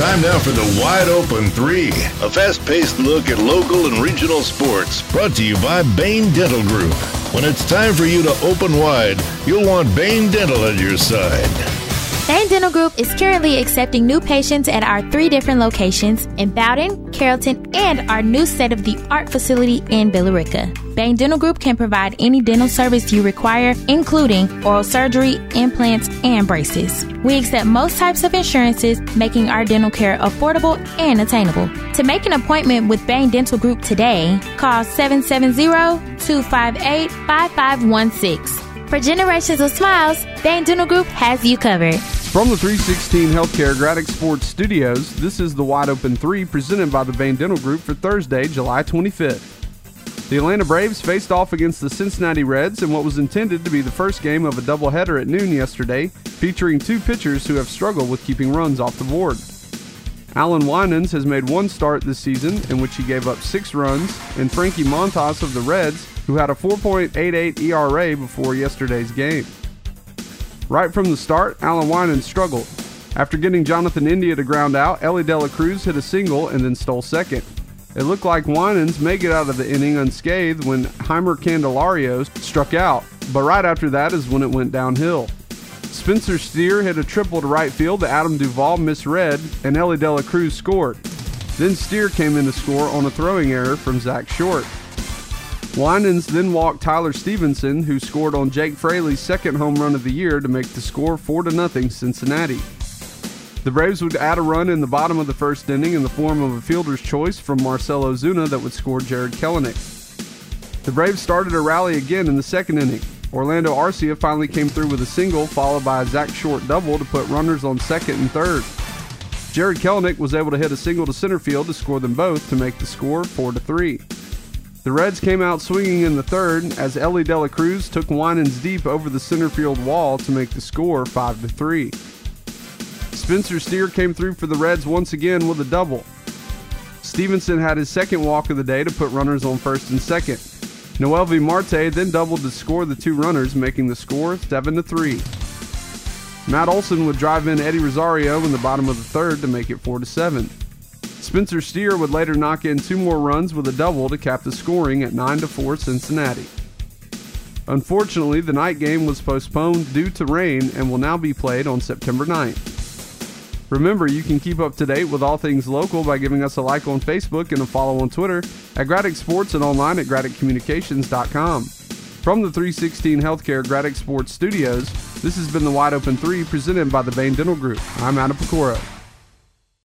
Time now for the Wide Open 3, a fast-paced look at local and regional sports, brought to you by Bain Dental Group. When it's time for you to open wide, you'll want Bain Dental at your side. Bain Dental Group is currently accepting new patients at our 3 different locations in Bowden, Carrollton, and our new state-of-the-art facility in Billerica. Bain Dental Group can provide any dental service you require, including oral surgery, implants, and braces. We accept most types of insurances, making our dental care affordable and attainable. To make an appointment with Bain Dental Group today, call 770-258-5516. For generations of smiles, Bain Dental Group has you covered. From the 316 Healthcare Graddock Sports Studios, this is the Wide Open 3 presented by the Bain Dental Group for Thursday, July 25th. The Atlanta Braves faced off against the Cincinnati Reds in what was intended to be the first game of a doubleheader at noon yesterday, featuring 2 pitchers who have struggled with keeping runs off the board. Alan Winans has made 1 start this season in which he gave up 6 runs, and Frankie Montas of the Reds, who had a 4.88 ERA before yesterday's game. Right from the start, Alan Winans struggled. After getting Jonathan India to ground out, Elly De La Cruz hit a single and then stole second. It looked like Winans may get out of the inning unscathed when Heimer Candelario struck out, but right after that is when it went downhill. Spencer Steer hit a triple to right field that Adam Duvall misread, and Elly De La Cruz scored. Then Steer came in to score on a throwing error from Zach Short. Winans then walked Tyler Stevenson, who scored on Jake Fraley's second home run of the year to make the score 4-0 Cincinnati. The Braves would add a run in the bottom of the first inning in the form of a fielder's choice from Marcell Ozuna that would score Jared Kelenic. The Braves started a rally again in the second inning. Orlando Arcia finally came through with a single, followed by a Zach Short double to put runners on second and third. Jared Kelenic was able to hit a single to center field to score them both to make the score 4-3. The Reds came out swinging in the third as Elly De La Cruz took Winans deep over the center field wall to make the score 5-3. Spencer Steer came through for the Reds once again with a double. Stevenson had his second walk of the day to put runners on first and second. Noelvi Marte then doubled to score the 2 runners, making the score 7-3. Matt Olson would drive in Eddie Rosario in the bottom of the third to make it 4-7. Spencer Steer would later knock in 2 more runs with a double to cap the scoring at 9-4 Cincinnati. Unfortunately, the night game was postponed due to rain and will now be played on September 9th. Remember, you can keep up to date with all things local by giving us a like on Facebook and a follow on Twitter at Graddock Sports and online at GraddockCommunications.com. From the 316 Healthcare Graddock Sports Studios, this has been the Wide Open 3 presented by the Bain Dental Group. I'm Adam Pecoro.